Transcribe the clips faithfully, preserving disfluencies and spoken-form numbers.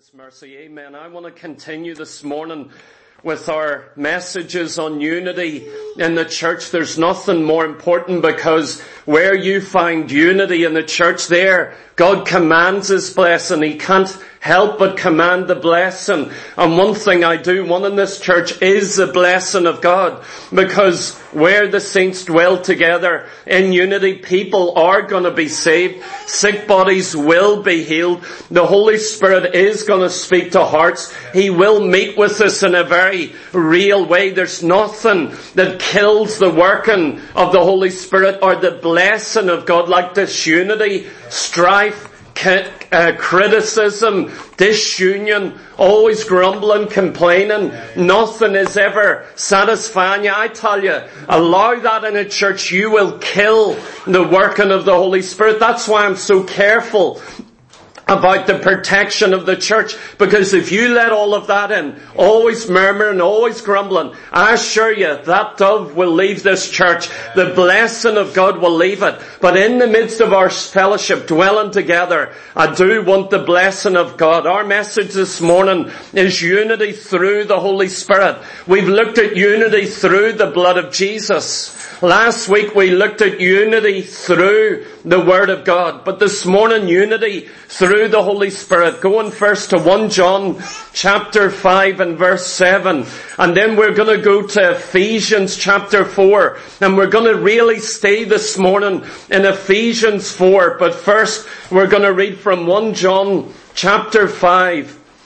His mercy. Amen. I want to continue this morning with our messages on unity in the church. There's nothing more important, because where you find unity in the church, there God commands His blessing. He can't help but command the blessing. And one thing I do want in this church is the blessing of God, because where the saints dwell together in unity, people are going to be saved. Sick bodies will be healed. The Holy Spirit is going to speak to hearts. He will meet with us in a very real way. There's nothing that kills the working of the Holy Spirit or the blessing of God like disunity, strife, Uh, criticism, disunion, always grumbling, complaining. Nothing is ever satisfying you. I tell you, allow that in a church, you will kill the working of the Holy Spirit. That's why I'm so careful about the protection of the church, because if you let all of that in, always murmuring, always grumbling, I assure you that dove will leave this church. The blessing of God will leave it. But in the midst of our fellowship, dwelling together, I do want the blessing of God. Our message this morning is unity through the Holy Spirit. We've looked at unity through the blood of Jesus. Last week we looked at unity through the Word of God. But this morning, unity through the Holy Spirit. Going first to First John chapter five and verse seven. And then we're going to go to Ephesians chapter four. And we're going to really stay this morning in Ephesians four. But first, we're going to read from First John chapter five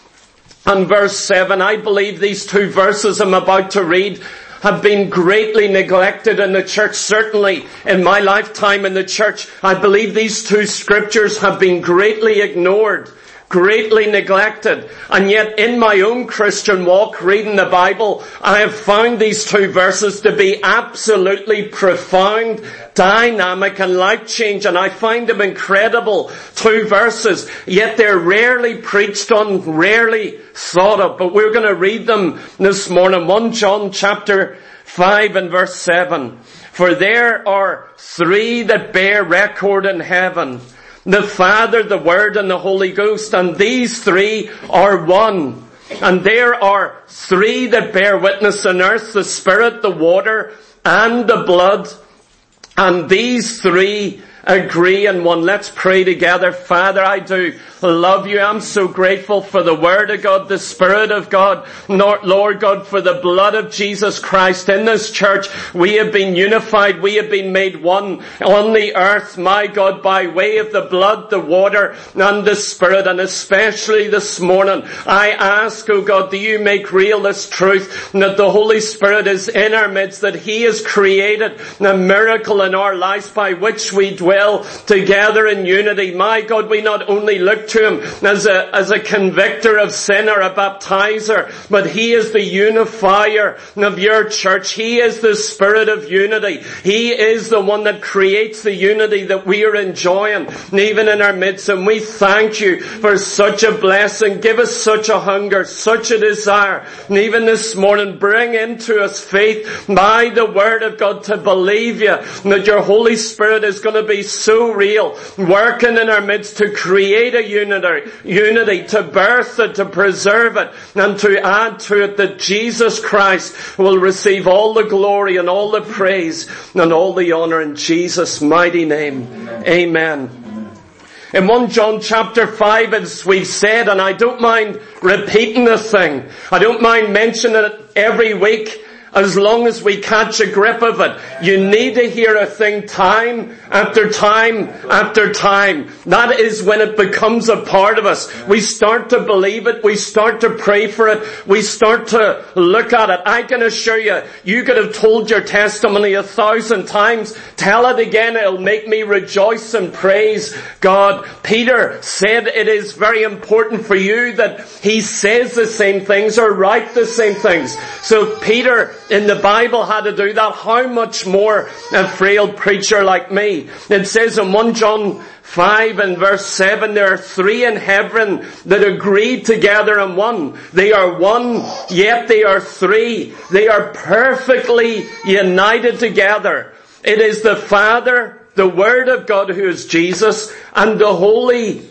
and verse seven. I believe these two verses I'm about to read have been greatly neglected in the church. Certainly in my lifetime in the church, I believe these two scriptures have been greatly ignored, greatly neglected. And yet in my own Christian walk, reading the Bible, I have found these two verses to be absolutely profound, dynamic and life-changing. I find them incredible. Two verses, yet they're rarely preached on, rarely thought of. But we're going to read them this morning. First John chapter five and verse seven. For there are three that bear record in heaven: the Father, the Word, and the Holy Ghost. And these three are one. And there are three that bear witness on earth: the Spirit, the water, and the blood. And these three agree in one. Let's pray together. Father, I do love you. I'm so grateful for the Word of God, the Spirit of God, Lord God, for the blood of Jesus Christ. In this church, we have been unified. We have been made one on the earth, my God, by way of the blood, the water, and the Spirit. And especially this morning, I ask, oh God, do you make real this truth that the Holy Spirit is in our midst, that He has created a miracle in our lives by which we dwell together in unity. My God, we not only look to Him as a, as a convictor of sin or a baptizer, but He is the unifier of your church. He is the Spirit of unity. He is the one that creates the unity that we are enjoying even in our midst. And we thank you for such a blessing. Give us such a hunger, such a desire. And even this morning, bring into us faith by the Word of God to believe you, that your Holy Spirit is going to be so real, working in our midst to create a unity, unity, to birth it, to preserve it, and to add to it that Jesus Christ will receive all the glory and all the praise and all the honor in Jesus' mighty name. Amen. Amen. In First John chapter five, as we've said, and I don't mind repeating the thing, I don't mind mentioning it every week, as long as we catch a grip of it. You need to hear a thing time after time after time. That is when it becomes a part of us. We start to believe it. We start to pray for it. We start to look at it. I can assure you, you could have told your testimony a thousand times. Tell it again. It'll make me rejoice and praise God. Peter said it is very important for you that he says the same things or write the same things. So Peter in the Bible had to do that. How much more a frail preacher like me? It says in First John five and verse seven, there are three in heaven that agreed together in one. They are one, yet they are three. They are perfectly united together. It is the Father, the Word of God who is Jesus, and the Holy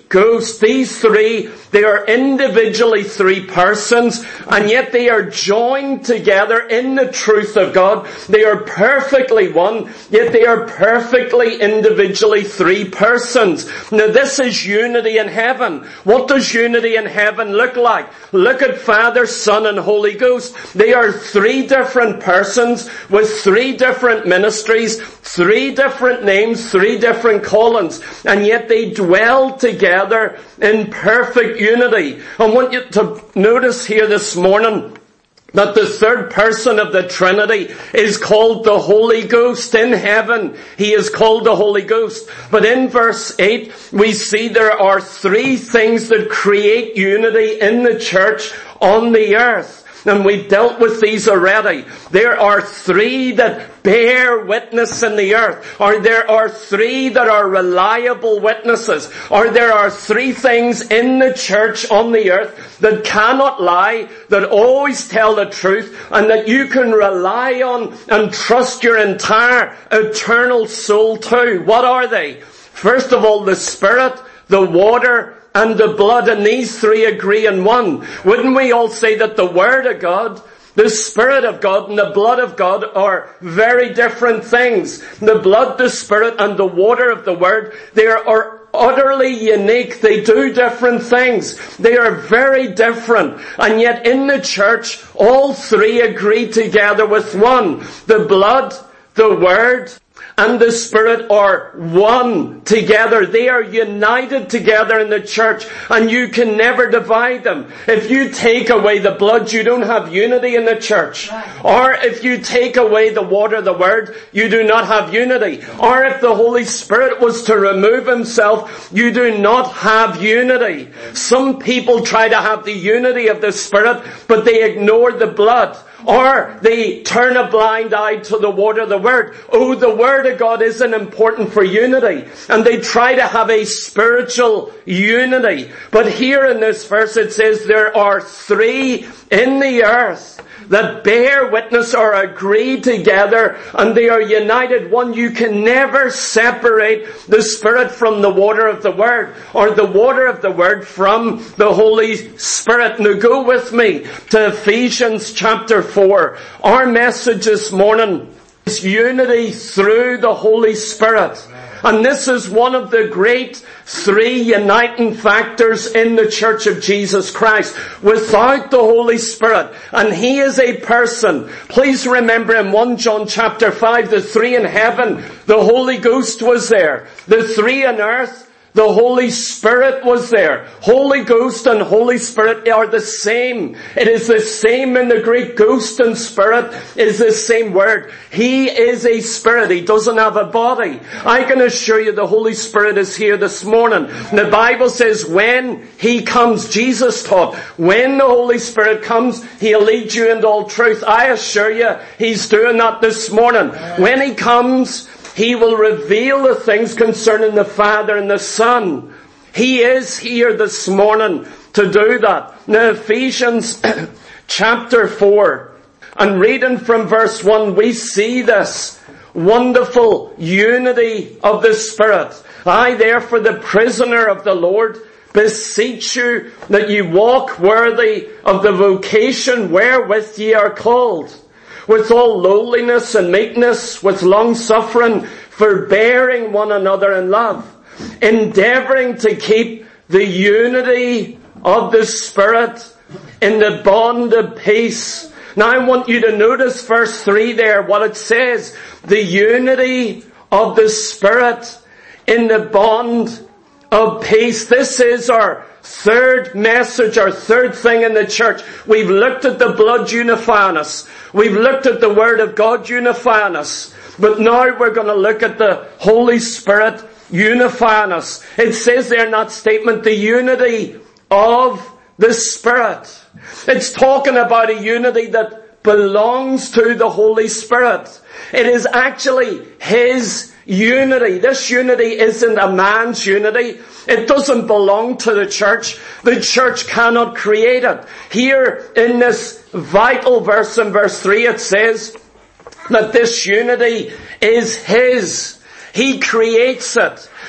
Ghost. These three, they are individually three persons, and yet they are joined together in the truth of God. They are perfectly one, yet they are perfectly individually three persons. Now this is unity in heaven. What does unity in heaven look like? Look at Father, Son, and Holy Ghost. They are three different persons with three different ministries, three different names, three different callings, and yet they dwell together in perfect unity. I want you to notice here this morning that the third person of the Trinity is called the Holy Ghost. In heaven, He is called the Holy Ghost. But in verse eight, we see there are three things that create unity in the church on the earth. And we've dealt with these already. There are three that bear witness in the earth. Or there are three that are reliable witnesses. Or there are three things in the church on the earth that cannot lie, that always tell the truth, and that you can rely on and trust your entire eternal soul to. What are they? First of all, the Spirit, the water, and the blood, and these three agree in one. Wouldn't we all say that the Word of God, the Spirit of God, and the blood of God are very different things? The blood, the Spirit, and the water of the Word, they are utterly unique. They do different things. They are very different. And yet in the church, all three agree together with one. The blood, the Word, and the Spirit are one together. They are united together in the church, and you can never divide them. If you take away the blood, you don't have unity in the church. Or if you take away the water, the Word, you do not have unity. Or if the Holy Spirit was to remove Himself, you do not have unity. Some people try to have the unity of the Spirit, but they ignore the blood. Or they turn a blind eye to the water, the Word. Oh, the Word of God isn't important for unity. And they try to have a spiritual unity. But here in this verse it says there are three in the earth that bear witness or agree together, and they are united one. You can never separate the Spirit from the water of the Word, or the water of the Word from the Holy Spirit. Now go with me to Ephesians chapter four. Our message this morning is unity through the Holy Spirit. And this is one of the great three uniting factors in the Church of Jesus Christ. Without the Holy Spirit, and He is a person. Please remember in First John chapter five, the three in heaven, the Holy Ghost was there. The three on earth, the Holy Spirit was there. Holy Ghost and Holy Spirit are the same. It is the same in the Greek. Ghost and Spirit is the same word. He is a spirit. He doesn't have a body. I can assure you the Holy Spirit is here this morning. The Bible says when He comes, Jesus taught, when the Holy Spirit comes, He'll lead you into all truth. I assure you He's doing that this morning. When He comes, He will reveal the things concerning the Father and the Son. He is here this morning to do that. Now Ephesians chapter four, and reading from verse one, we see this wonderful unity of the Spirit. I therefore, the prisoner of the Lord, beseech you that ye walk worthy of the vocation wherewith ye are called, with all lowliness and meekness, with long suffering, forbearing one another in love, endeavouring to keep the unity of the Spirit in the bond of peace. Now I want you to notice verse three there, what it says. The unity of the Spirit in the bond of peace. This is our third message, our third thing in the church. We've looked at the blood unifying us. We've looked at the Word of God unifying us. But now we're going to look at the Holy Spirit unifying us. It says there in that statement, the unity of the Spirit. It's talking about a unity that belongs to the Holy Spirit. It is actually His unity. This unity isn't a man's unity. It doesn't belong to the church. The church cannot create it. Here in this vital verse in verse three, it says that this unity is His. He creates it.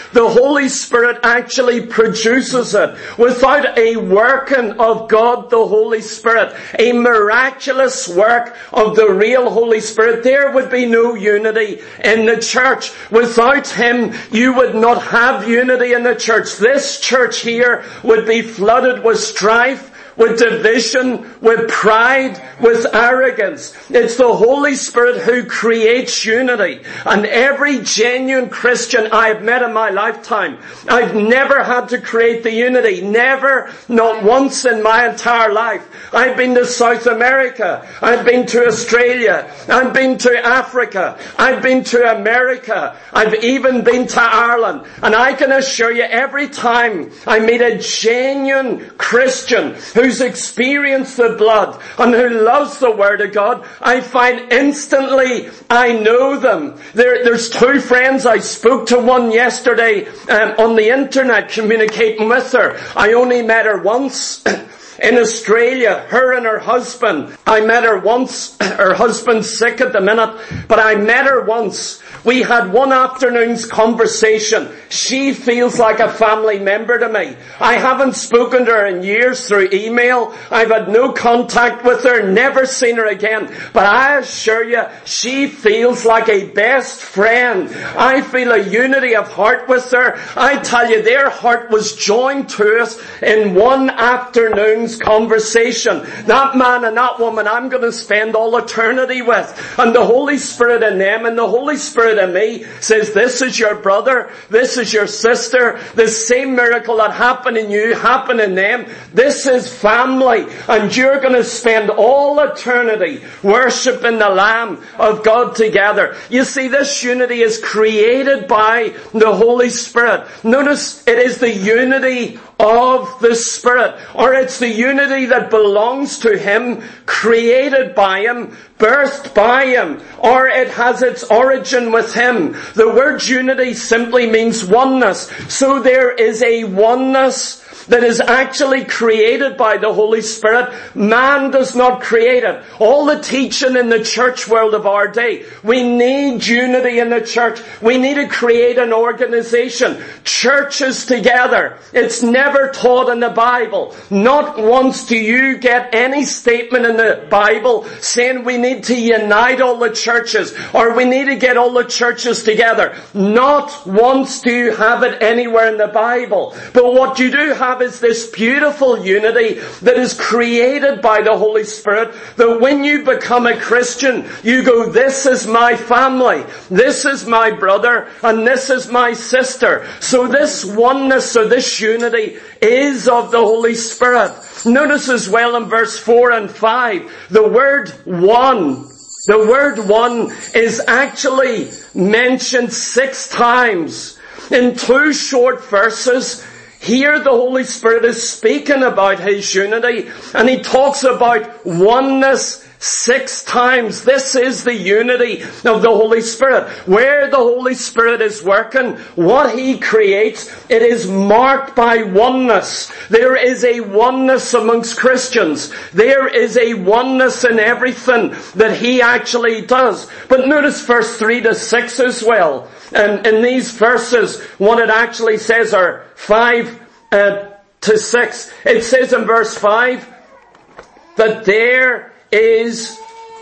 The Holy Spirit actually produces it. Without a working of God the Holy Spirit, a miraculous work of the real Holy Spirit, there would be no unity in the church. Without Him, you would not have unity in the church. This church here would be flooded with strife, with division, with pride, with arrogance. It's the Holy Spirit who creates unity. And every genuine Christian I've met in my lifetime, I've never had to create the unity. Never, not once in my entire life. I've been to South America. I've been to Australia. I've been to Africa. I've been to America. I've even been to Ireland. And I can assure you, every time I meet a genuine Christian who who's experienced the blood and who loves the Word of God, I find instantly I know them. There, there's two friends. I spoke to one yesterday um, on the internet communicating with her. I only met her once. In Australia, her and her husband. I met her once. Her husband's sick at the minute, but I met her once. We had one afternoon's conversation. She feels like a family member to me. I haven't spoken to her in years through email. I've had no contact with her, never seen her again. But I assure you, she feels like a best friend. I feel a unity of heart with her. I tell you, their heart was joined to us in one afternoon conversation. That man and that woman I'm going to spend all eternity with. And the Holy Spirit in them and the Holy Spirit in me says, this is your brother, this is your sister, the same miracle that happened in you happened in them. This is family, and you're going to spend all eternity worshiping the Lamb of God together. You see, this unity is created by the Holy Spirit. Notice it is the unity of the Spirit, or it's the unity that belongs to Him, created by Him, birthed by Him, or it has its origin with Him. The word unity simply means oneness. So there is a oneness that is actually created by the Holy Spirit. Man does not create it. All the teaching in the church world of our day, we need unity in the church. We need to create an organization. Churches together. It's never taught in the Bible. Not once do you get any statement in the Bible saying we need to unite all the churches or we need to get all the churches together. Not once do you have it anywhere in the Bible. But what you do have is this beautiful unity that is created by the Holy Spirit, that when you become a Christian, you go, this is my family, this is my brother, and this is my sister. So this oneness or this unity is of the Holy Spirit. Notice as well in verse four and five, the word one. The word one is actually mentioned six times in two short verses. Here the Holy Spirit is speaking about His unity, and He talks about oneness six times. This is the unity of the Holy Spirit. Where the Holy Spirit is working, what He creates, it is marked by oneness. There is a oneness amongst Christians. There is a oneness in everything that He actually does. But notice verse three to six as well. And in these verses, what it actually says are five uh, to six. It says in verse five that there is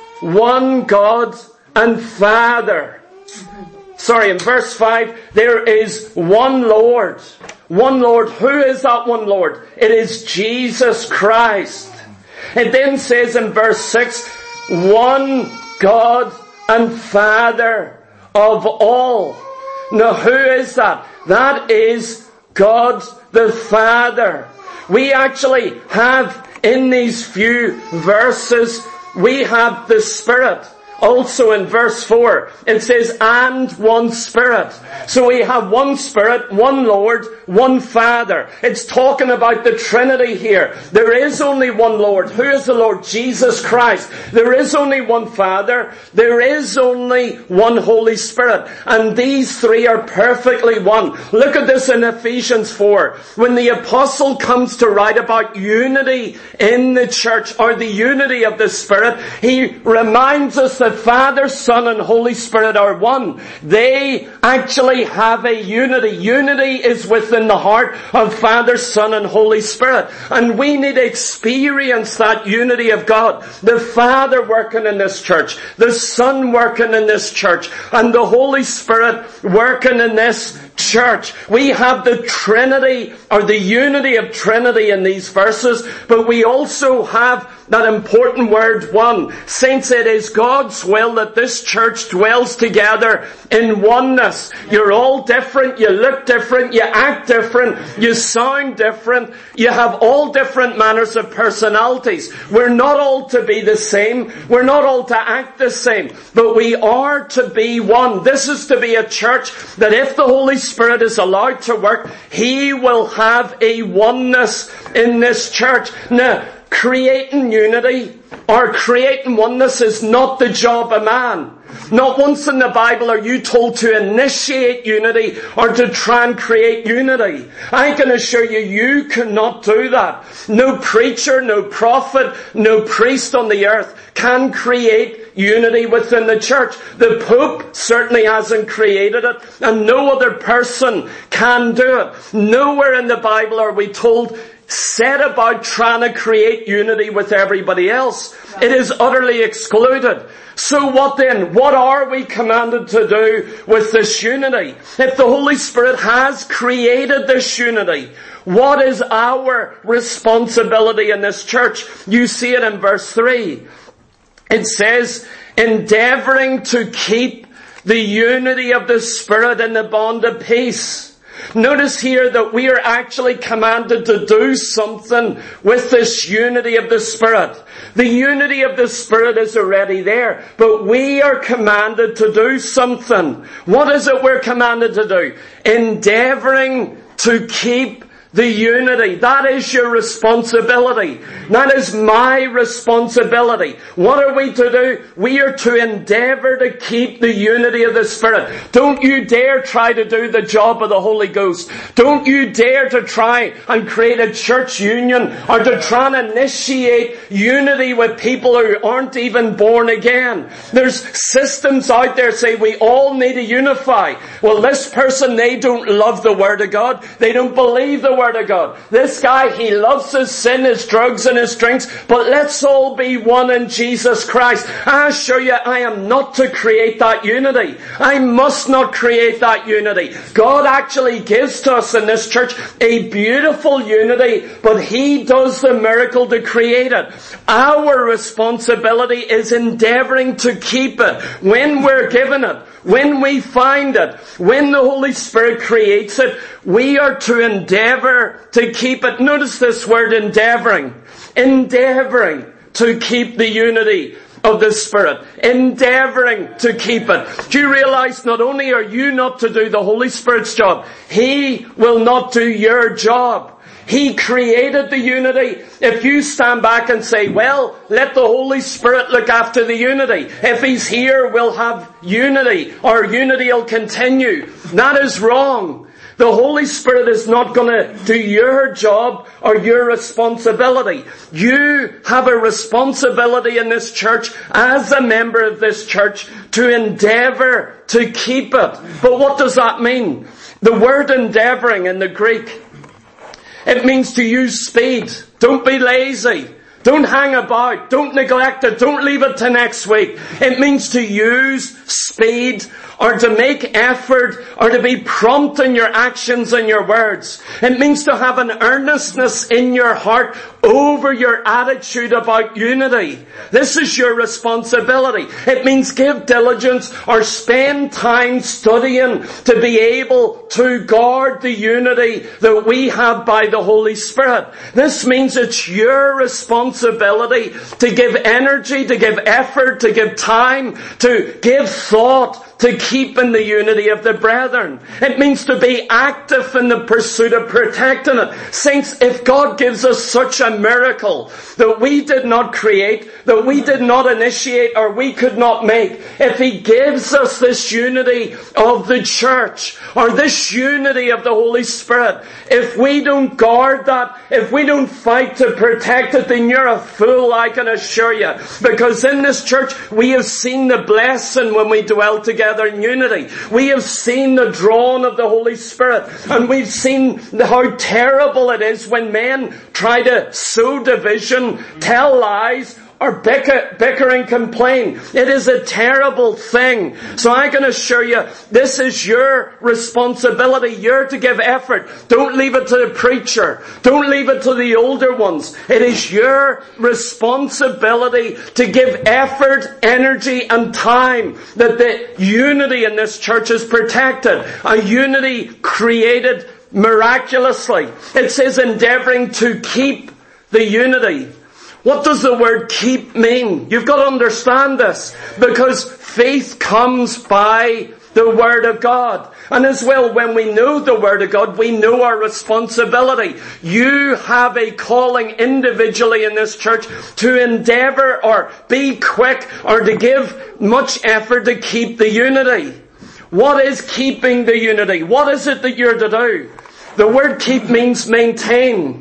one God and Father. Sorry, in verse five, there is one Lord. One Lord. Who is that one Lord? It is Jesus Christ. It then says in verse six, one God and Father of all. Now who is that? That is God the Father. We actually have in these few verses, we have the Spirit. Also in verse four, it says, and one Spirit. So we have one Spirit, one Lord, one Father. It's talking about the Trinity here. There is only one Lord. Who is the Lord? Jesus Christ. There is only one Father. There is only one Holy Spirit. And these three are perfectly one. Look at this in Ephesians four. When the apostle comes to write about unity in the church, or the unity of the Spirit, he reminds us that Father, Son, and Holy Spirit are one. They actually have a unity. Unity is within the heart of Father, Son, and Holy Spirit. And we need to experience that unity of God. The Father working in this church, the Son working in this church, and the Holy Spirit working in this church. We have the Trinity, or the unity of Trinity in these verses, but we also have that important word one. Saints, it is God's will that this church dwells together in oneness. You're all different, you look different, you act different, you sound different, you have all different manners of personalities. We're not all to be the same, we're not all to act the same, but we are to be one. This is to be a church that if the Holy Spirit is allowed to work, He will have a oneness in this church. Now, creating unity or creating oneness is not the job of man. Not once in the Bible are you told to initiate unity or to try and create unity. I can assure you, you cannot do that. No preacher, no prophet, no priest on the earth can create unity within the church. The Pope certainly hasn't created it, and no other person can do it. Nowhere in the Bible are we told, set about trying to create unity with everybody else. It is utterly excluded. So what then? What are we commanded to do with this unity? If the Holy Spirit has created this unity, what is our responsibility in this church? You see it in verse three. It says, endeavoring to keep the unity of the Spirit in the bond of peace. Notice here that we are actually commanded to do something with this unity of the Spirit. The unity of the Spirit is already there, but we are commanded to do something. What is it we're commanded to do? Endeavoring to keep the unity. That is your responsibility. That is my responsibility. What are we to do? We are to endeavour to keep the unity of the Spirit. Don't you dare try to do the job of the Holy Ghost. Don't you dare to try and create a church union or to try and initiate unity with people who aren't even born again. There's systems out there say we all need to unify. Well, this person, they don't love the Word of God. They don't believe the Word of God. This guy, he loves his sin, his drugs and his drinks, but let's all be one in Jesus Christ. I assure you, I am not to create that unity. I must not create that unity. God actually gives to us in this church a beautiful unity, but He does the miracle to create it. Our responsibility is endeavoring to keep it. When we're given it, when we find it, when the Holy Spirit creates it, we are to endeavour to keep it. Notice this word, endeavouring. Endeavouring to keep the unity of the Spirit. Endeavouring to keep it. Do you realise not only are you not to do the Holy Spirit's job, He will not do your job. He created the unity. If you stand back and say, well, let the Holy Spirit look after the unity. If He's here, we'll have unity, or unity will continue. That is wrong. The Holy Spirit is not going to do your job or your responsibility. You have a responsibility in this church as a member of this church to endeavour to keep it. But what does that mean? The word endeavouring in the Greek, it means to use speed. Don't be lazy. Don't hang about. Don't neglect it. Don't leave it to next week. It means to use speed or to make effort or to be prompt in your actions and your words. It means to have an earnestness in your heart over your attitude about unity. This is your responsibility. It means give diligence or spend time studying to be able to guard the unity that we have by the Holy Spirit. This means it's your responsibility to give energy, to give effort, to give time, to give thought to keep in the unity of the brethren. It means to be active in the pursuit of protecting it. Saints, if God gives us such a miracle that we did not create, that we did not initiate, or we could not make, if He gives us this unity of the church, or this unity of the Holy Spirit, if we don't guard that, if we don't fight to protect it, then you're a fool, I can assure you. Because in this church, we have seen the blessing when we dwell together in unity. We have seen the drawing of the Holy Spirit. And we've seen how terrible it is when men try to sow division, tell lies, or bicker, bicker and complain. It is a terrible thing. So I can assure you, this is your responsibility. You're to give effort. Don't leave it to the preacher. Don't leave it to the older ones. It is your responsibility to give effort, energy, and time that the unity in this church is protected. A unity created miraculously. It says endeavoring to keep the unity. What does the word keep mean? You've got to understand this, because faith comes by the Word of God. And as well, when we know the Word of God, we know our responsibility. You have a calling individually in this church to endeavour or be quick or to give much effort to keep the unity. What is keeping the unity? What is it that you're to do? The word keep means maintain.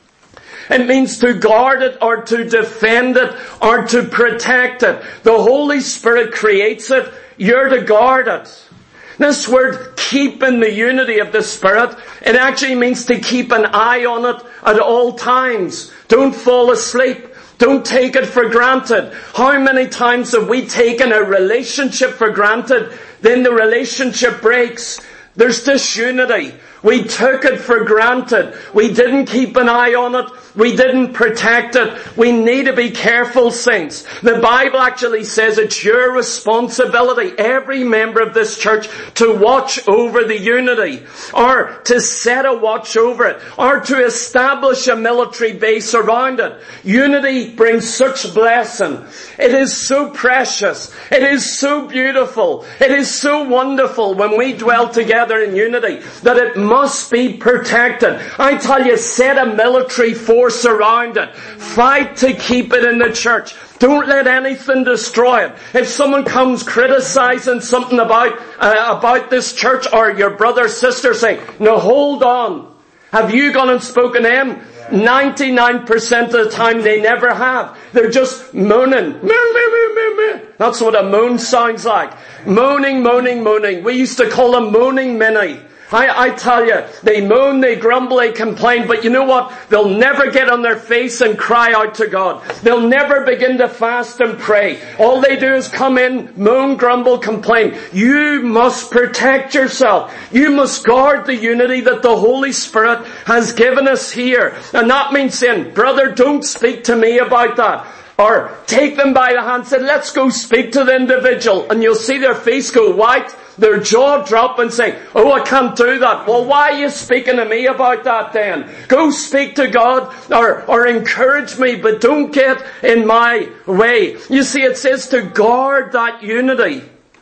It means to guard it or to defend it or to protect it. The Holy Spirit creates it. You're to guard it. This word keep in the unity of the Spirit, it actually means to keep an eye on it at all times. Don't fall asleep. Don't take it for granted. How many times have we taken a relationship for granted, then the relationship breaks? There's disunity. We took it for granted. We didn't keep an eye on it. We didn't protect it. We need to be careful, saints. The Bible actually says it's your responsibility, every member of this church, to watch over the unity, or to set a watch over it, or to establish a military base around it. Unity brings such blessing. It is so precious. It is so beautiful. It is so wonderful when we dwell together in unity that it must be protected. I tell you, set a military force around it. Fight to keep it in the church. Don't let anything destroy it. If someone comes criticizing something about uh, about this church, or your brother, sister, say, no, hold on. Have you gone and spoken to him? ninety-nine percent of the time they never have. They're just moaning. That's what a moan sounds like. Moaning, moaning, moaning. We used to call them moaning Minnie. I, I tell you, they moan, they grumble, they complain, but you know what? They'll never get on their face and cry out to God. They'll never begin to fast and pray. All they do is come in, moan, grumble, complain. You must protect yourself. You must guard the unity that the Holy Spirit has given us here. And that means saying, brother, don't speak to me about that. Or take them by the hand and say, let's go speak to the individual. And you'll see their face go white, their jaw drop and say, oh, I can't do that. Well, why are you speaking to me about that then? Go speak to God or, or encourage me, but don't get in my way. You see, it says to guard that unity.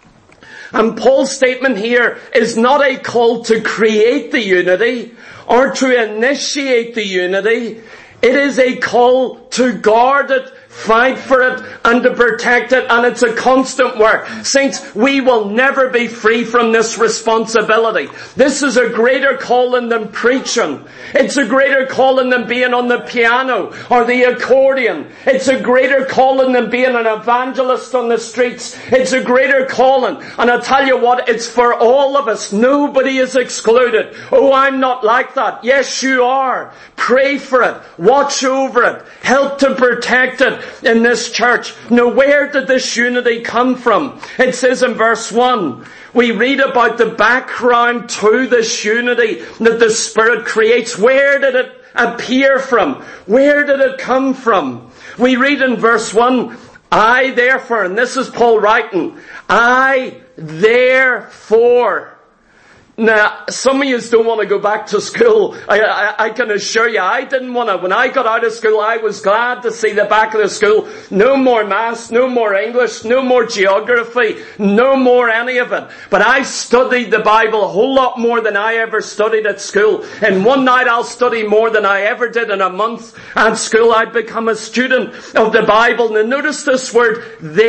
And Paul's statement here is not a call to create the unity or to initiate the unity. It is a call to guard it, fight for it, and to protect it, and it's a constant work. Saints, we will never be free from this responsibility. This is a greater calling than preaching. It's a greater calling than being on the piano or the accordion. It's a greater calling than being an evangelist on the streets. It's a greater calling. And I tell you what, it's for all of us. Nobody is excluded. Oh, I'm not like that. Yes, you are. Pray for it. Watch over it. Help to protect it in this church. Now, where did this unity come from? It says in verse one, we read about the background to this unity that the Spirit creates. Where did it appear from? Where did it come from? We read in verse one, I therefore, and this is Paul writing, I therefore. Now, some of you don't want to go back to school. I, I, I can assure you, I didn't want to. When I got out of school, I was glad to see the back of the school. No more maths, no more English, no more geography, no more any of it. But I studied the Bible a whole lot more than I ever studied at school. And one night I'll study more than I ever did in a month at school. I'd become a student of the Bible. And notice this word,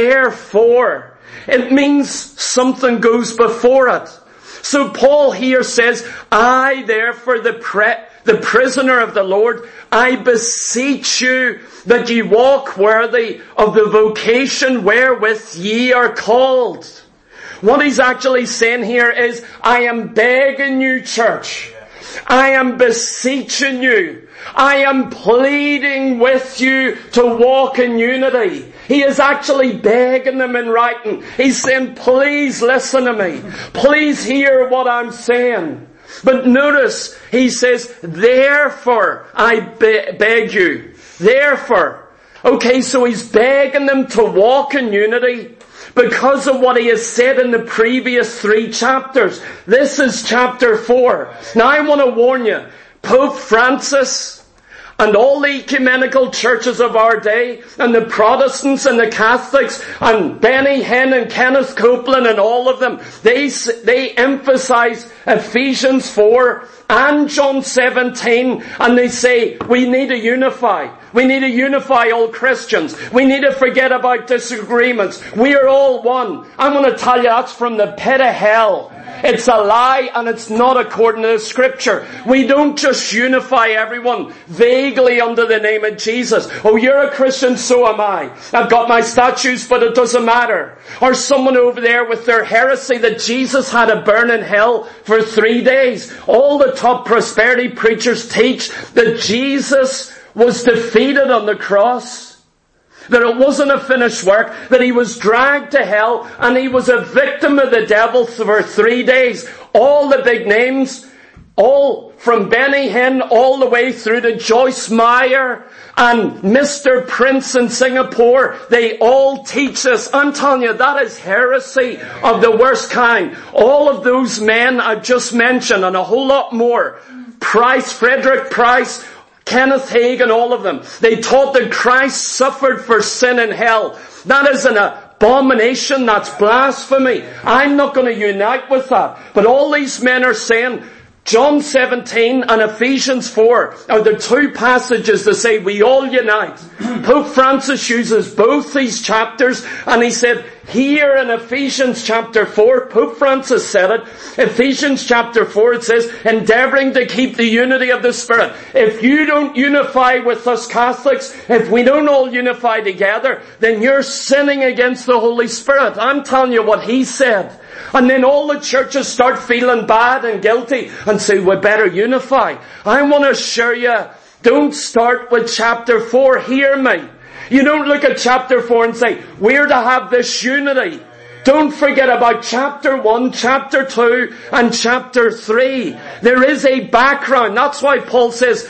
therefore. It means something goes before it. So Paul here says, I therefore, the, pre- the prisoner of the Lord, I beseech you that ye walk worthy of the vocation wherewith ye are called. What he's actually saying here is, I am begging you, church. I am beseeching you. I am pleading with you to walk in unity. He is actually begging them in writing. He's saying, please listen to me. Please hear what I'm saying. But notice, he says, therefore I be- beg you. Therefore. Okay, so he's begging them to walk in unity because of what he has said in the previous three chapters. This is chapter four. Now I want to warn you, Pope Francis and all the ecumenical churches of our day, and the Protestants and the Catholics, and Benny Hinn and Kenneth Copeland and all of them, they, they emphasize Ephesians four and John seventeen, and they say, we need to unify. We need to unify all Christians. We need to forget about disagreements. We are all one. I'm going to tell you that's from the pit of hell. It's a lie and it's not according to the Scripture. We don't just unify everyone vaguely under the name of Jesus. Oh, you're a Christian, so am I. I've got my statues, but it doesn't matter. Or someone over there with their heresy that Jesus had to burn in hell for three days. All the top prosperity preachers teach that Jesus was defeated on the cross. That it wasn't a finished work, that he was dragged to hell, and he was a victim of the devil for three days. All the big names, all from Benny Hinn all the way through to Joyce Meyer and Mister Prince in Singapore, they all teach us. I'm telling you, that is heresy of the worst kind. All of those men I've just mentioned, and a whole lot more. Price, Frederick Price, Kenneth Hagin, all of them. They taught that Christ suffered for sin in hell. That is an abomination. That's blasphemy. I'm not going to unite with that. But all these men are saying, John seventeen and Ephesians four are the two passages that say we all unite. Pope Francis uses both these chapters, and he said, here in Ephesians chapter four, Pope Francis said it, Ephesians chapter four, it says, endeavouring to keep the unity of the Spirit. If you don't unify with us Catholics, if we don't all unify together, then you're sinning against the Holy Spirit. I'm telling you what he said. And then all the churches start feeling bad and guilty and say, we better unify. I want to assure you, don't start with chapter four. Hear me. You don't look at chapter four and say, we're to have this unity. Don't forget about chapter one, chapter two, and chapter three. There is a background. That's why Paul says,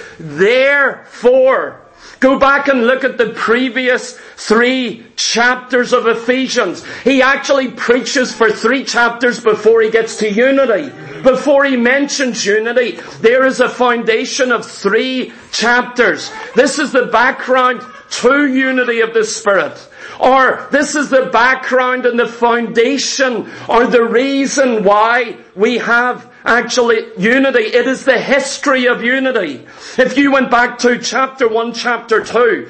therefore. Go back and look at the previous three chapters of Ephesians. He actually preaches for three chapters before he gets to unity. Before he mentions unity, there is a foundation of three chapters. This is the background to unity of the Spirit. Or this is the background and the foundation or the reason why we have actually unity. It is the history of unity. If you went back to chapter one, chapter two,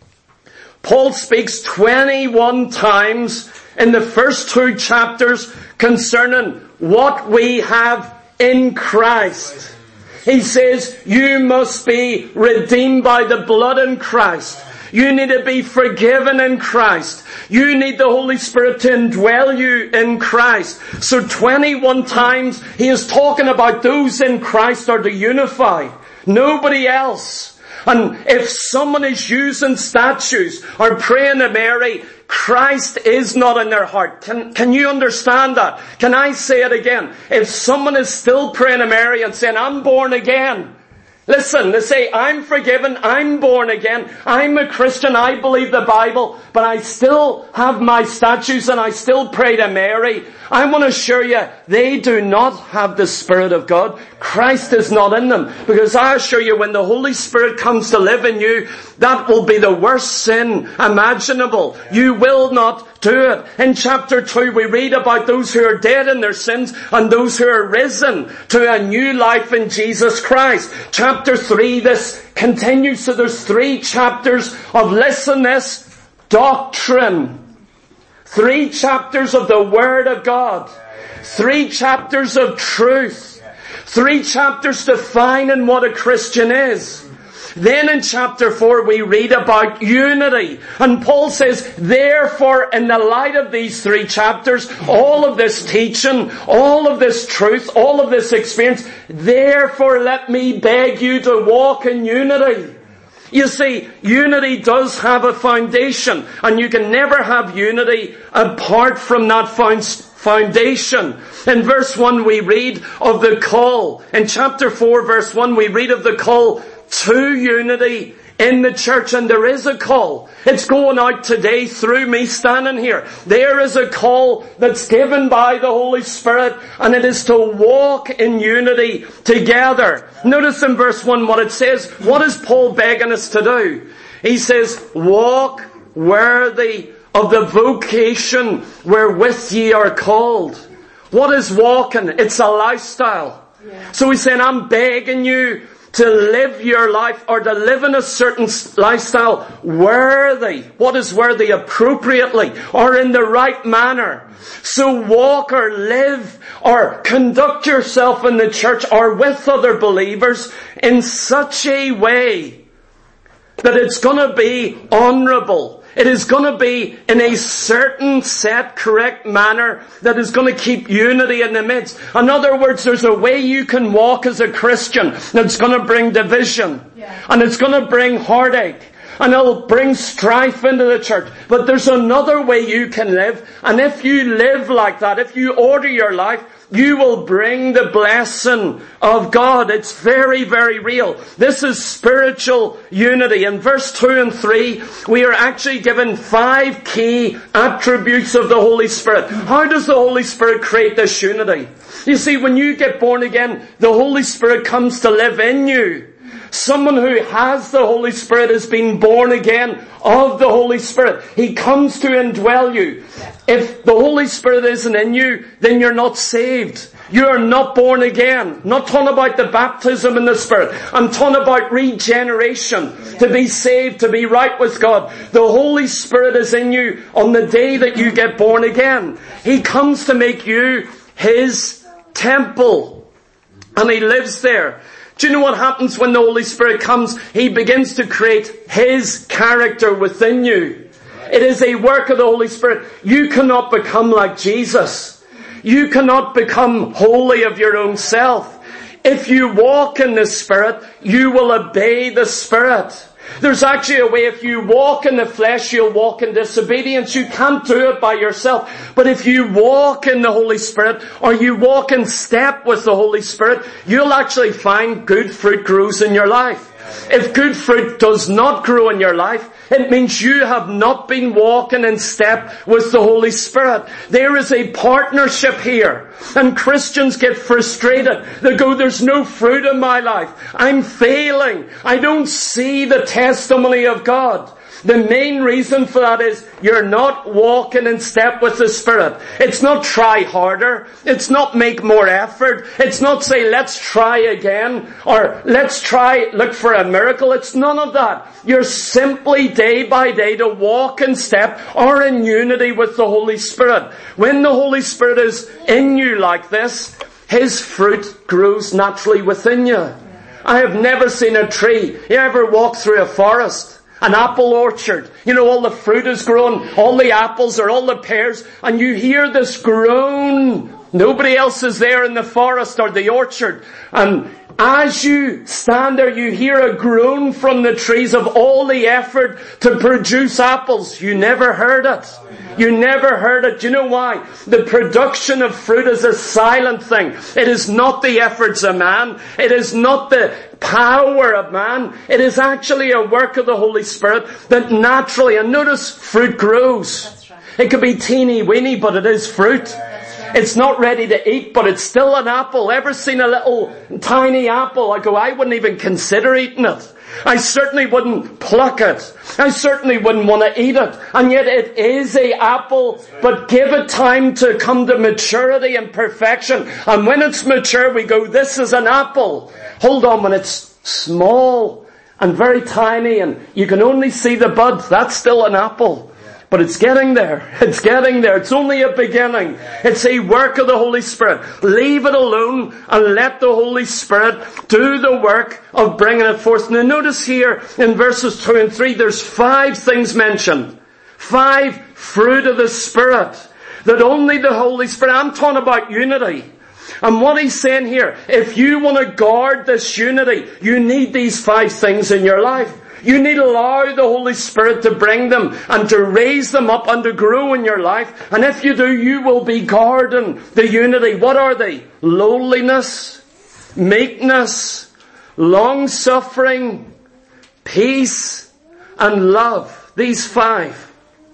Paul speaks twenty-one times in the first two chapters concerning what we have in Christ. He says, you must be redeemed by the blood in Christ. You need to be forgiven in Christ. You need the Holy Spirit to indwell you in Christ. So twenty-one times he is talking about those in Christ are to unify. Nobody else. And if someone is using statues or praying to Mary, Christ is not in their heart. Can, can you understand that? Can I say it again? If someone is still praying to Mary and saying, I'm born again, Listen, they say, I'm forgiven, I'm born again, I'm a Christian, I believe the Bible, but I still have my statues and I still pray to Mary. I want to assure you, they do not have the Spirit of God. Christ is not in them. Because I assure you, when the Holy Spirit comes to live in you, that will be the worst sin imaginable. You will not do it. In chapter two, we read about those who are dead in their sins and those who are risen to a new life in Jesus Christ. Chapter three, this continues. So there's three chapters of, listen this, doctrine. Three chapters of the Word of God. Three chapters of truth. Three chapters defining what a Christian is. Then in chapter four we read about unity. And Paul says, therefore, in the light of these three chapters, all of this teaching, all of this truth, all of this experience, therefore let me beg you to walk in unity. You see, unity does have a foundation, and you can never have unity apart from that foundation. In verse one we read of the call. In chapter four verse one we read of the call to unity in the church, and there is a call. It's going out today through me standing here. There is a call that's given by the Holy Spirit, and it is to walk in unity together. Notice in verse one what it says. What is Paul begging us to do? He says, walk worthy of the vocation wherewith ye are called. What is walking? It's a lifestyle. Yeah. So he's saying, I'm begging you to live your life, or to live in a certain lifestyle worthy. What is worthy? Appropriately, or in the right manner. So walk or live or conduct yourself in the church or with other believers in such a way that it's going to be honourable. It is going to be in a certain set, correct manner that is going to keep unity in the midst. In other words, there's a way you can walk as a Christian that's going to bring division. Yeah. And it's going to bring heartache. And it'll bring strife into the church. But there's another way you can live. And if you live like that, if you order your life, you will bring the blessing of God. It's very, very real. This is spiritual unity. In verse two and three, we are actually given five key attributes of the Holy Spirit. How does the Holy Spirit create this unity? You see, when you get born again, the Holy Spirit comes to live in you. Someone who has the Holy Spirit has been born again of the Holy Spirit. He comes to indwell you. If the Holy Spirit isn't in you, then you're not saved. You are not born again. Not talking about the baptism in the Spirit. I'm talking about regeneration. To be saved, to be right with God. The Holy Spirit is in you on the day that you get born again. He comes to make you His temple. And He lives there. Do you know what happens when the Holy Spirit comes? He begins to create His character within you. It is a work of the Holy Spirit. You cannot become like Jesus. You cannot become holy of your own self. If you walk in the Spirit, you will obey the Spirit. There's actually a way, if you walk in the flesh, you'll walk in disobedience. You can't do it by yourself. But if you walk in the Holy Spirit, or you walk in step with the Holy Spirit, you'll actually find good fruit grows in your life. If good fruit does not grow in your life, it means you have not been walking in step with the Holy Spirit. There is a partnership here. And Christians get frustrated. They go, there's no fruit in my life. I'm failing. I don't see the testimony of God. The main reason for that is you're not walking in step with the Spirit. It's not try harder. It's not make more effort. It's not say let's try again or let's try look for a miracle. It's none of that. You're simply day by day to walk in step or in unity with the Holy Spirit. When the Holy Spirit is in you like this, His fruit grows naturally within you. I have never seen a tree. You ever walk through a forest? An apple orchard. You know, all the fruit is grown, all the apples or all the pears, and you hear this groan. Nobody else is there in the forest or the orchard. And as you stand there, you hear a groan from the trees of all the effort to produce apples. You never heard it. You never heard it. Do you know why? The production of fruit is a silent thing. It is not the efforts of man. It is not the power of man. It is actually a work of the Holy Spirit that naturally, and notice, fruit grows. That's right. It could be teeny weeny, but it is fruit. It's not ready to eat, but it's still an apple. Ever seen a little tiny apple? I go, I wouldn't even consider eating it. I certainly wouldn't pluck it. I certainly wouldn't want to eat it. And yet it is a apple, but give it time to come to maturity and perfection. And when it's mature, we go, this is an apple. Hold on, when it's small and very tiny and you can only see the bud, that's still an apple. But it's getting there. It's getting there. It's only a beginning. It's a work of the Holy Spirit. Leave it alone and let the Holy Spirit do the work of bringing it forth. Now notice here in verses two and three, there's five things mentioned. Five fruit of the Spirit. That only the Holy Spirit, I'm talking about unity. And what he's saying here, if you want to guard this unity, you need these five things in your life. You need to allow the Holy Spirit to bring them and to raise them up and to grow in your life. And if you do, you will be guarding the unity. What are they? Lowliness, meekness, long-suffering, peace, and love. These five.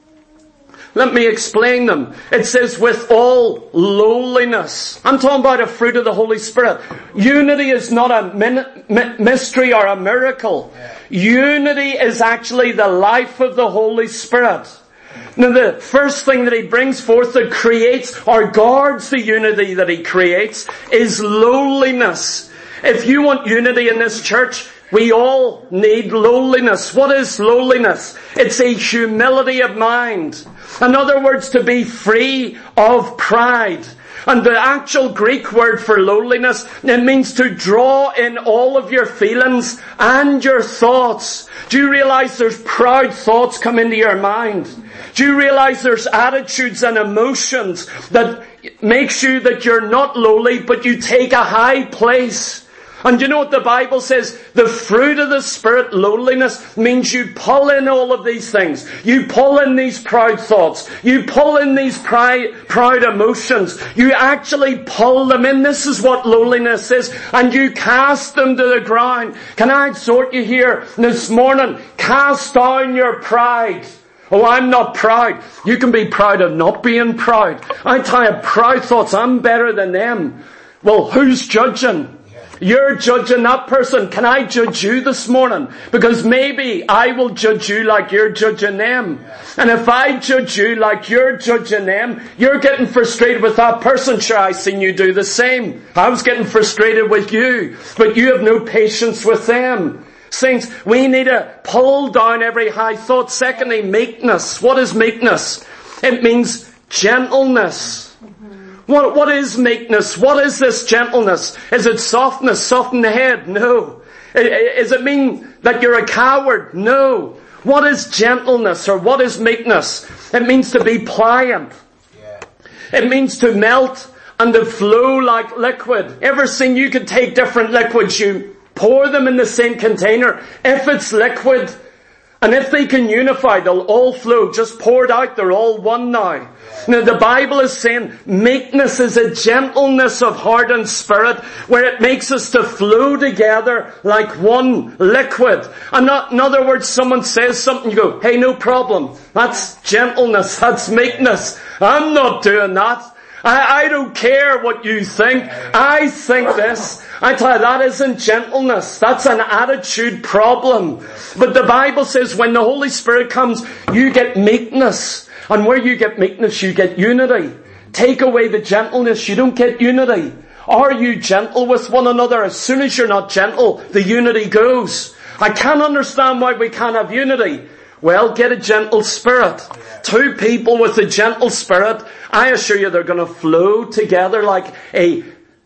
Let me explain them. It says, with all lowliness. I'm talking about a fruit of the Holy Spirit. Unity is not a min- mi- mystery or a miracle. Yeah. Unity is actually the life of the Holy Spirit. Now the first thing that He brings forth that creates or guards the unity that He creates is lowliness. If you want unity in this church, we all need lowliness. What is lowliness? It's a humility of mind. In other words, to be free of pride. And the actual Greek word for lowliness, it means to draw in all of your feelings and your thoughts. Do you realize there's proud thoughts come into your mind? Do you realize there's attitudes and emotions that makes you that you're not lowly, but you take a high place? And you know what the Bible says? The fruit of the Spirit, lowliness, means you pull in all of these things. You pull in these proud thoughts. You pull in these pride, proud emotions. You actually pull them in. This is what lowliness is. And you cast them to the ground. Can I exhort you here this morning? Cast down your pride. Oh, I'm not proud. You can be proud of not being proud. I tell you, proud thoughts, I'm better than them. Well, who's judging? You're judging that person. Can I judge you this morning? Because maybe I will judge you like you're judging them. And if I judge you like you're judging them, you're getting frustrated with that person. Sure, I seen you do the same. I was getting frustrated with you, but you have no patience with them. Saints, we need to pull down every high thought. Secondly, meekness. What is meekness? It means gentleness. What, what is meekness? What is this gentleness? Is it softness? Soften the head? No. Does it mean that you're a coward? No. What is gentleness or what is meekness? It means to be pliant. Yeah. It means to melt and to flow like liquid. Ever seen you could take different liquids, you pour them in the same container. If it's liquid, and if they can unify, they'll all flow. Just pour it out, they're all one now. Now the Bible is saying meekness is a gentleness of heart and spirit where it makes us to flow together like one liquid. And not, in other words, someone says something, you go, hey, no problem. That's gentleness, that's meekness. I'm not doing that. I, I don't care what you think. I think this. I tell you, that isn't gentleness. That's an attitude problem. But the Bible says when the Holy Spirit comes, you get meekness. And where you get meekness, you get unity. Take away the gentleness, you don't get unity. Are you gentle with one another? As soon as you're not gentle, the unity goes. I can't understand why we can't have unity. Well, get a gentle spirit. Two people with a gentle spirit, I assure you they're going to flow together like a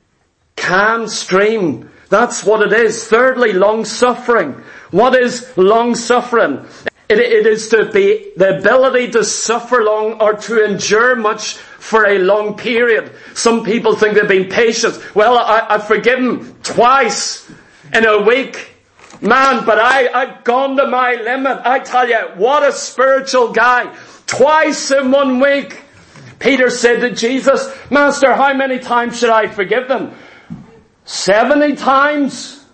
calm stream. That's what it is. Thirdly, long-suffering. What is long-suffering? It, it is to be the ability to suffer long or to endure much for a long period. Some people think they've been patient. Well, I, I've forgiven twice in a week. Man, but I, I've gone to my limit. I tell you, what a spiritual guy. Twice in one week. Peter said to Jesus, Master, how many times should I forgive them? Seventy times?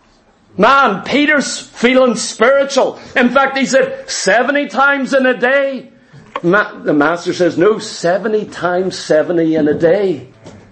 Man, Peter's feeling spiritual. In fact, he said, seventy times in a day. Ma- the Master says, no, seventy times seventy in a day.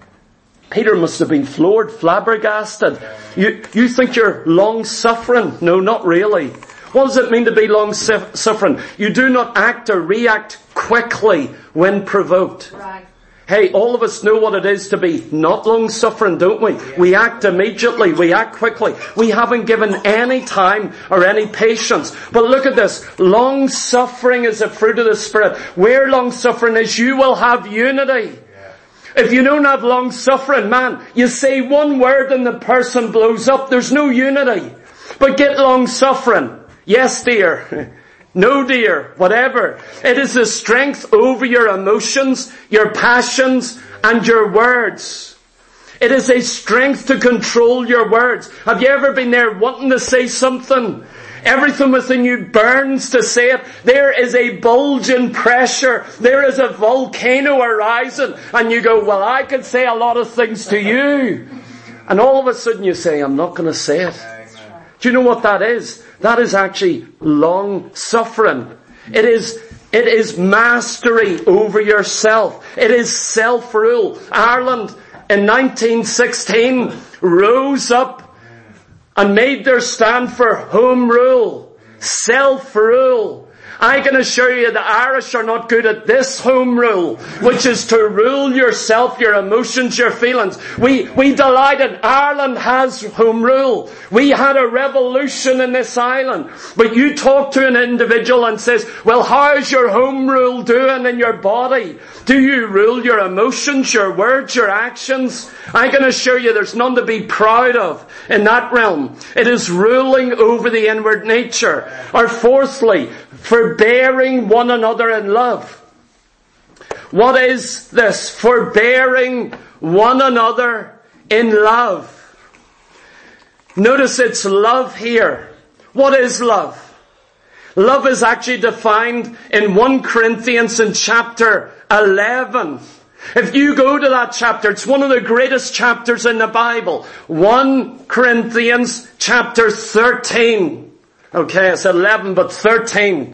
Peter must have been floored, flabbergasted. You, you think you're long-suffering? No, not really. What does it mean to be long-suffering? You do not act or react quickly when provoked. Right. Hey, all of us know what it is to be not long-suffering, don't we? Yeah. We act immediately. We act quickly. We haven't given any time or any patience. But look at this. Long-suffering is a fruit of the Spirit. Where long-suffering is, you will have unity. If you don't have long suffering, man, you say one word and the person blows up. There's no unity. But get long suffering. Yes, dear. No, dear. Whatever. It is the strength over your emotions, your passions, and your words. It is a strength to control your words. Have you ever been there wanting to say something? Everything within you burns to say it. There is a bulge in pressure. There is a volcano arising. And you go, well, I could say a lot of things to you. And all of a sudden you say, I'm not going to say it. Do you know what that is? That is actually long suffering. It is, it is mastery over yourself. It is self-rule. Ireland in nineteen sixteen rose up and made their stand for home rule, self-rule. I can assure you the Irish are not good at this home rule, which is to rule yourself, your emotions, your feelings. We, we delighted. Ireland has home rule. We had a revolution in this island. But you talk to an individual and says, well, how's your home rule doing in your body? Do you rule your emotions, your words, your actions? I can assure you there's none to be proud of in that realm. It is ruling over the inward nature. Or fourthly, forbearing one another in love. What is this? Forbearing one another in love. Notice it's love here. What is love? Love is actually defined in First Corinthians in chapter eleven. If you go to that chapter, it's one of the greatest chapters in the Bible. First Corinthians chapter thirteen. Okay, it's eleven, but thirteen.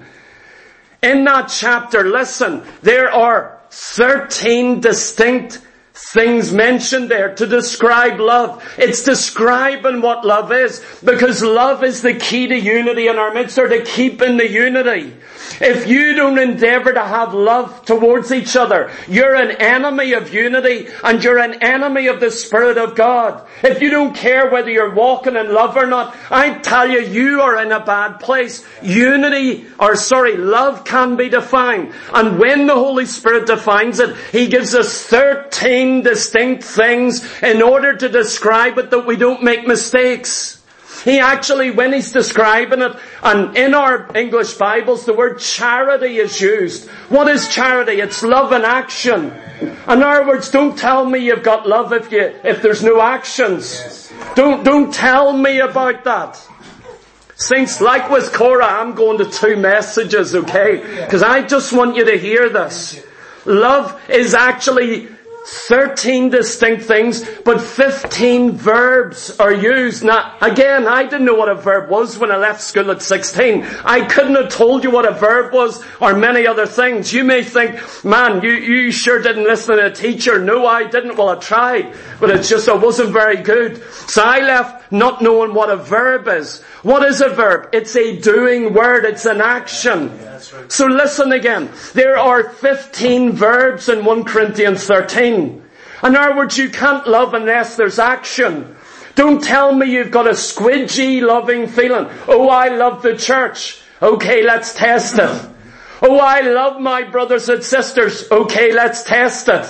In that chapter, listen, there are thirteen distinct things mentioned there to describe love. It's describing what love is, because love is the key to unity in our midst, or to keep in the unity. If you don't endeavour to have love towards each other, you're an enemy of unity, and you're an enemy of the Spirit of God. If you don't care whether you're walking in love or not, I tell you, you are in a bad place. Unity, or sorry, love can be defined. And when the Holy Spirit defines it, He gives us thirteen distinct things in order to describe it, that we don't make mistakes. He actually, when he's describing it, and in our English Bibles, the word charity is used. What is charity? It's love in action. In other words, don't tell me you've got love if you, if there's no actions. Don't, don't tell me about that. Saints, like with Korah, I'm going to two messages, okay? Because I just want you to hear this. Love is actually thirteen distinct things, but fifteen verbs are used. Now, again, I didn't know what a verb was when I left school at sixteen. I couldn't have told you what a verb was, or many other things. You may think, man, you, you sure didn't listen to a teacher. No, I didn't. Well, I tried, but it's just I wasn't very good. So I left not knowing what a verb is. What is a verb? It's a doing word. It's an action. So listen again. There are fifteen verbs in First Corinthians thirteen. In other words, you can't love unless there's action. Don't tell me you've got a squidgy loving feeling. Oh, I love the church. Okay, let's test it. Oh, I love my brothers and sisters. Okay, let's test it.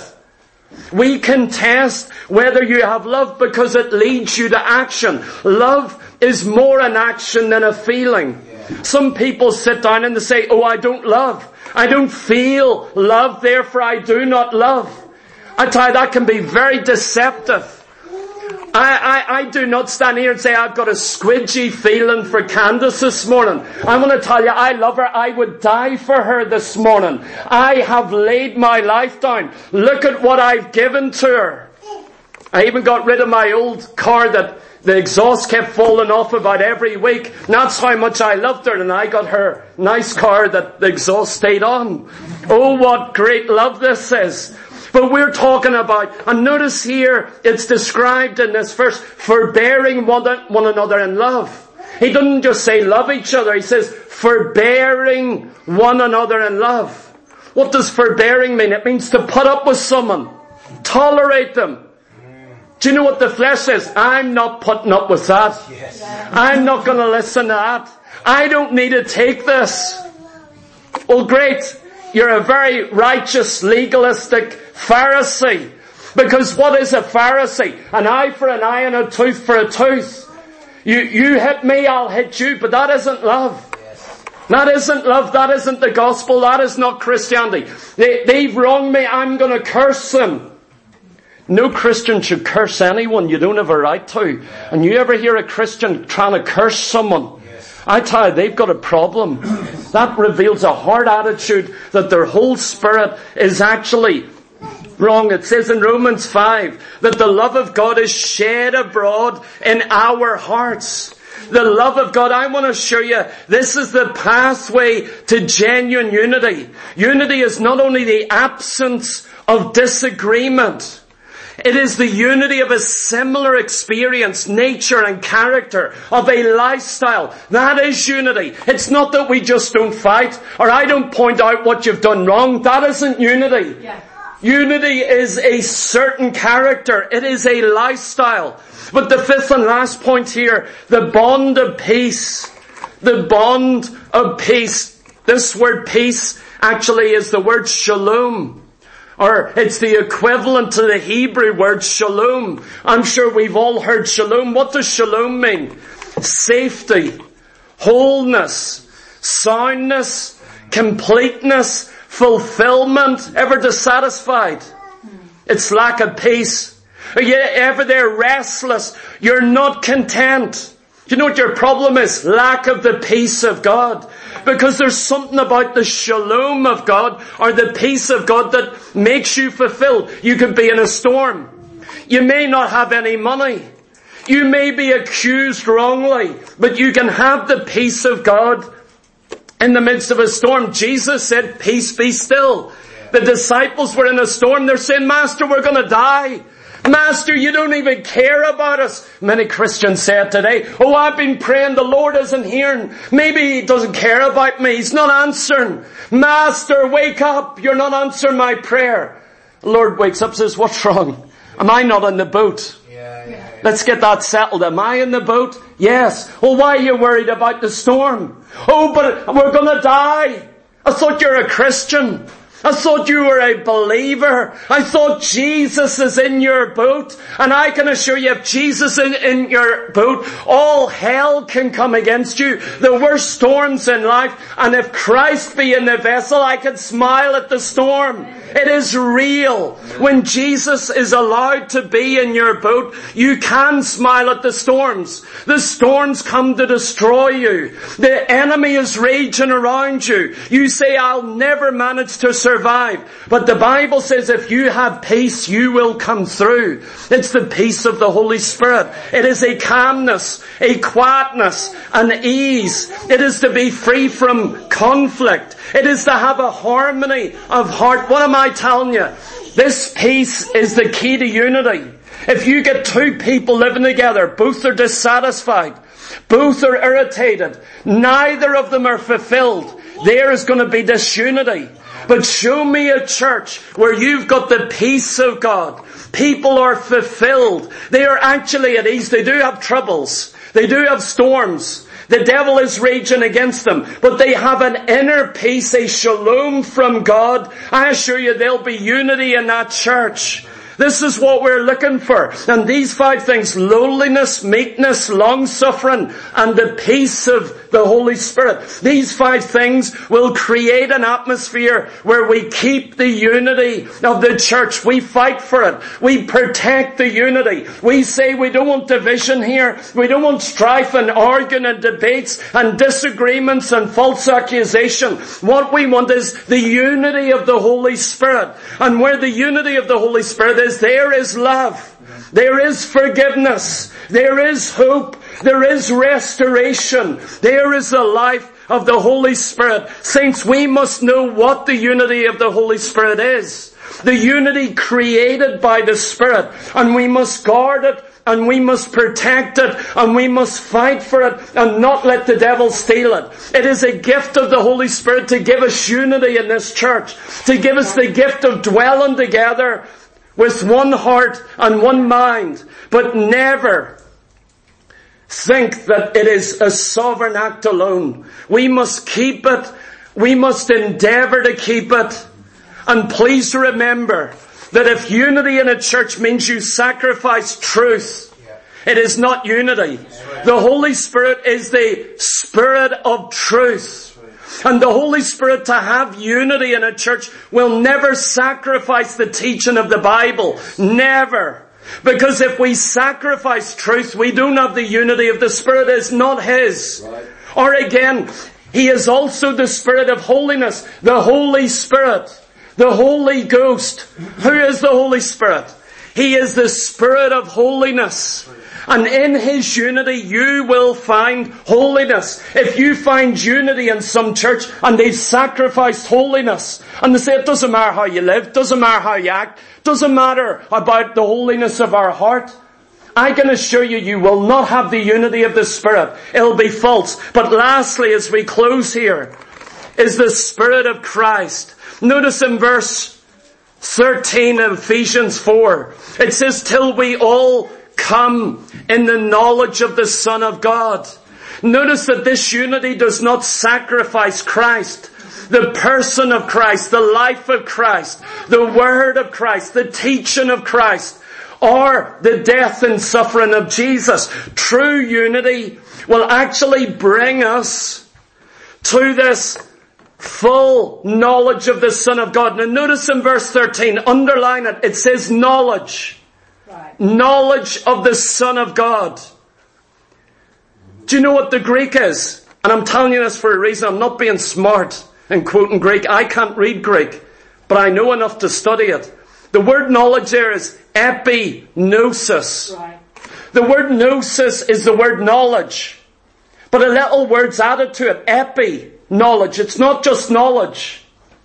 We can test whether you have love because it leads you to action. Love is more an action than a feeling. Some people sit down and they say, oh, I don't love. I don't feel love, therefore I do not love. I tell you, that can be very deceptive. I, I, I do not stand here and say I've got a squidgy feeling for Candace this morning. I want to tell you, I love her. I would die for her this morning. I have laid my life down. Look at what I've given to her. I even got rid of my old car that the exhaust kept falling off about every week. That's how much I loved her, and I got her nice car that the exhaust stayed on. Oh, what great love this is. But we're talking about, and notice here, it's described in this verse, forbearing one, one another in love. He doesn't just say love each other, he says forbearing one another in love. What does forbearing mean? It means to put up with someone, tolerate them. Do you know what the flesh says? I'm not putting up with that. Yes. I'm not going to listen to that. I don't need to take this. Well, great. You're a very righteous, legalistic Pharisee. Because what is a Pharisee? An eye for an eye and a tooth for a tooth. You, you hit me, I'll hit you. But that isn't love. Yes. That isn't love. That isn't the gospel. That is not Christianity. They, they've wronged me. I'm going to curse them. No Christian should curse anyone. You don't have a right to. And you ever hear a Christian trying to curse someone? Yes. I tell you, they've got a problem. That reveals a hard attitude that their whole spirit is actually wrong. It says in Romans five that the love of God is shed abroad in our hearts. The love of God, I want to show you, this is the pathway to genuine unity. Unity is not only the absence of disagreement, it is the unity of a similar experience, nature and character, of a lifestyle. That is unity. It's not that we just don't fight, or I don't point out what you've done wrong. That isn't unity. Yeah. Unity is a certain character. It is a lifestyle. But the fifth and last point here, the bond of peace. The bond of peace. This word peace actually is the word shalom. Or it's the equivalent to the Hebrew word shalom. I'm sure we've all heard shalom. What does shalom mean? Safety, wholeness, soundness, completeness, fulfillment, ever dissatisfied. It's lack of peace. Are you ever there restless? You're not content. Do you know what your problem is? Lack of the peace of God. Because there's something about the shalom of God, or the peace of God, that makes you fulfilled. You could be in a storm. You may not have any money. You may be accused wrongly, but you can have the peace of God in the midst of a storm. Jesus said, peace be still. The disciples were in a storm. They're saying, Master, we're going to die. Master, you don't even care about us. Many Christians say it today. Oh, I've been praying, the Lord isn't hearing. Maybe He doesn't care about me. He's not answering. Master, wake up. You're not answering my prayer. The Lord wakes up and says, what's wrong? Am I not in the boat? Yeah, yeah, yeah. Let's get that settled. Am I in the boat? Yes. Oh, why are you worried about the storm? Oh, but we're going to die. I thought you're a Christian. I thought you were a believer. I thought Jesus is in your boat. And I can assure you, if Jesus is in, in your boat, all hell can come against you. The worst storms in life. And if Christ be in the vessel, I can smile at the storm. It is real. When Jesus is allowed to be in your boat, you can smile at the storms. The storms come to destroy you. The enemy is raging around you. You say, I'll never manage to survive. But the Bible says if you have peace, you will come through. It's the peace of the Holy Spirit. It is a calmness, a quietness, an ease. It is to be free from conflict. It is to have a harmony of heart. What am I telling you? This peace is the key to unity. If you get two people living together, both are dissatisfied, both are irritated, neither of them are fulfilled, there is going to be disunity. But show me a church where you've got the peace of God. People are fulfilled. They are actually at ease. They do have troubles. They do have storms. The devil is raging against them. But they have an inner peace, a shalom from God. I assure you there'll be unity in that church. This is what we're looking for. And these five things, lowliness, meekness, long-suffering, and the peace of the Holy Spirit. These five things will create an atmosphere where we keep the unity of the church. We fight for it. We protect the unity. We say we don't want division here. We don't want strife and arguing and debates and disagreements and false accusation. What we want is the unity of the Holy Spirit. And where the unity of the Holy Spirit is, there is love. There is forgiveness. There is hope. There is restoration. There is the life of the Holy Spirit. Saints, we must know what the unity of the Holy Spirit is. The unity created by the Spirit. And we must guard it, and we must protect it, and we must fight for it, and not let the devil steal it. It is a gift of the Holy Spirit to give us unity in this church, to give us the gift of dwelling together with one heart and one mind, but never think that it is a sovereign act alone. We must keep it. We must endeavour to keep it. And please remember that if unity in a church means you sacrifice truth, it is not unity. The Holy Spirit is the Spirit of truth. And the Holy Spirit, to have unity in a church, will never sacrifice the teaching of the Bible. Never. Because if we sacrifice truth, we don't have the unity of the Spirit. It's not His. Right. Or again, He is also the Spirit of holiness. The Holy Spirit. The Holy Ghost. Who is the Holy Spirit? He is the Spirit of holiness. And in His unity you will find holiness. If you find unity in some church and they've sacrificed holiness, and they say it doesn't matter how you live, doesn't matter how you act, doesn't matter about the holiness of our heart, I can assure you, you will not have the unity of the Spirit. It'll be false. But lastly, as we close here, is the Spirit of Christ. Notice in verse thirteen of Ephesians four, it says, till we all come in the knowledge of the Son of God. Notice that this unity does not sacrifice Christ, the person of Christ, the life of Christ, the word of Christ, the teaching of Christ, or the death and suffering of Jesus. True unity will actually bring us to this full knowledge of the Son of God. Now notice in verse thirteen, underline it, it says knowledge. Right. Knowledge of the Son of God. Do you know what the Greek is? And I'm telling you this for a reason. I'm not being smart and quoting Greek. I can't read Greek, but I know enough to study it. The word knowledge there is epignosis. Right. The word gnosis is the word knowledge, but a little word's added to it. Epi, knowledge. It's not just knowledge.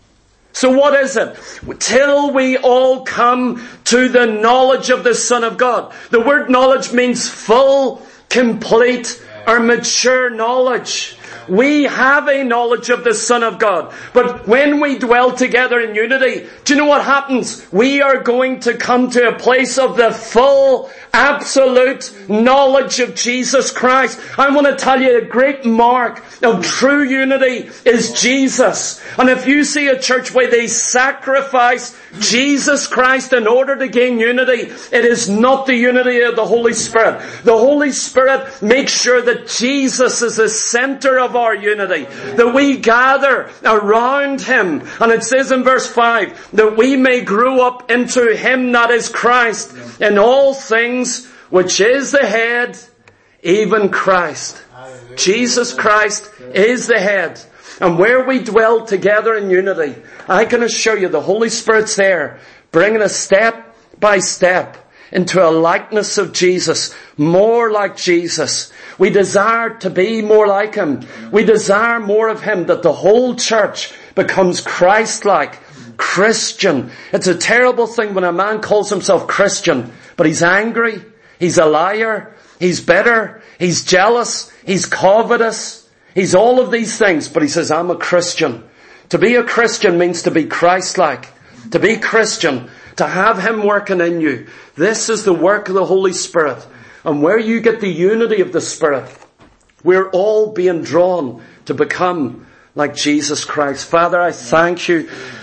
So what is it? Till we all come to the knowledge of the Son of God. The word knowledge means full, complete, or mature knowledge. We have a knowledge of the Son of God. But when we dwell together in unity, do you know what happens? We are going to come to a place of the full, absolute knowledge of Jesus Christ. I want to tell you, a great mark of true unity is Jesus. And if you see a church where they sacrifice Jesus Christ in order to gain unity, it is not the unity of the Holy Spirit. The Holy Spirit makes sure that Jesus is the center of our unity, that we gather around Him. And it says in verse five, that we may grow up into Him that is Christ, in all things, which is the head, even Christ. Jesus Christ is the head. And where we dwell together in unity, I can assure you the Holy Spirit's there, bringing us step by step into a likeness of Jesus, more like Jesus. We desire to be more like Him. We desire more of Him, that the whole church becomes Christ-like, Christian. It's a terrible thing when a man calls himself Christian, but he's angry, he's a liar, he's bitter, he's jealous, he's covetous, he's all of these things, but he says, I'm a Christian. To be a Christian means to be Christ-like. To be Christian, to have Him working in you. This is the work of the Holy Spirit. And where you get the unity of the Spirit, we're all being drawn to become like Jesus Christ. Father, I thank You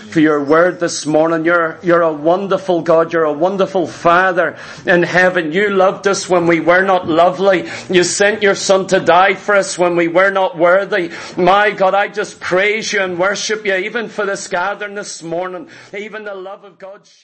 for your word this morning. You're, you're a wonderful God. You're a wonderful Father in heaven. You loved us when we were not lovely. You sent your Son to die for us when we were not worthy. My God, I just praise you and worship you even for this gathering this morning. Even the love of God.